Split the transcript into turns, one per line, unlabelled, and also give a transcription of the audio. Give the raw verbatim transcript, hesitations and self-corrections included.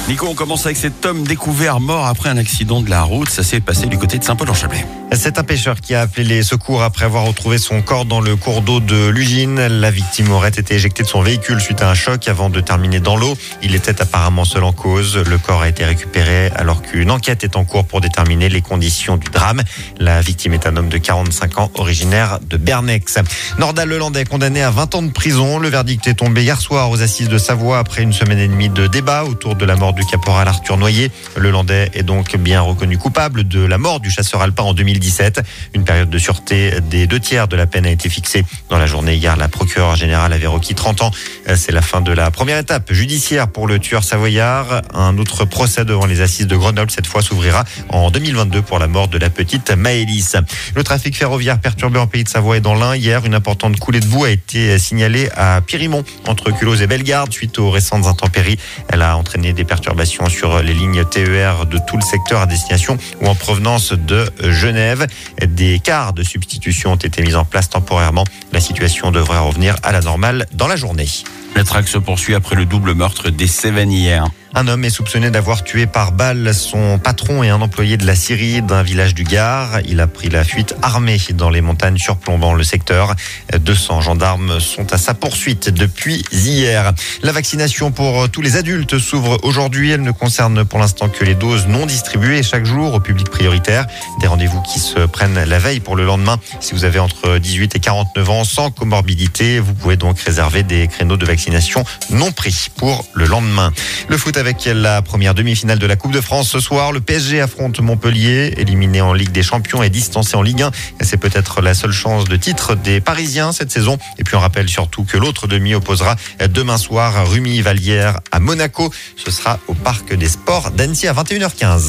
Nico, on commence avec cet homme découvert mort après un accident de la route. Ça s'est passé du côté de Saint-Paul-en-Chablais.
C'est un pêcheur qui a appelé les secours après avoir retrouvé son corps dans le cours d'eau de l'Ugine. La victime aurait été éjectée de son véhicule suite à un choc avant de terminer dans l'eau. Il était apparemment seul en cause. Le corps a été récupéré alors qu'une enquête est en cours pour déterminer les conditions du drame. La victime est un homme de quarante-cinq ans, originaire de Bernex. Nordal Lelandais condamné à vingt ans de prison. Le verdict est tombé hier soir aux assises de Savoie après une semaine et demie de débat autour de la mort du caporal Arthur Noyer. Le Landais est donc bien reconnu coupable de la mort du chasseur alpin en deux mille dix-sept. Une période de sûreté des deux tiers de la peine a été fixée. Dans la journée hier, la procureure générale avait requis trente ans. C'est la fin de la première étape judiciaire pour le tueur savoyard. Un autre procès devant les assises de Grenoble, cette fois, s'ouvrira en deux mille vingt-deux pour la mort de la petite Maëlys. Le trafic ferroviaire perturbé en Pays de Savoie et dans l'Ain. Hier, une importante coulée de boue a été signalée à Pirimont, entre Culose et Bellegarde, suite aux récentes intempéries. Elle a entraîné des perturbations sur les lignes T E R de tout le secteur à destination ou en provenance de Genève. Des cars de substitution ont été mis en place temporairement. La situation devrait revenir à la normale dans la journée.
La traque se poursuit après le double meurtre des Cévennes hier.
Un homme est soupçonné d'avoir tué par balle son patron et un employé de la Syrie d'un village du Gard. Il a pris la fuite armé dans les montagnes surplombant le secteur. deux cents gendarmes sont à sa poursuite depuis hier. La vaccination pour tous les adultes s'ouvre aujourd'hui. Elle ne concerne pour l'instant que les doses non distribuées chaque jour au public prioritaire. Des rendez-vous qui se prennent la veille pour le lendemain. Si vous avez entre dix-huit et quarante-neuf ans sans comorbidité, vous pouvez donc réserver des créneaux de vaccination non pris pour le lendemain. Le foot avec la première demi-finale de la Coupe de France ce soir. Le P S G affronte Montpellier, éliminé en Ligue des Champions et distancé en Ligue un. C'est peut-être la seule chance de titre des Parisiens cette saison. Et puis on rappelle surtout que l'autre demi opposera demain soir Rumi Vallière à Monaco. Ce sera au Parc des Sports d'Annecy à vingt et une heures quinze.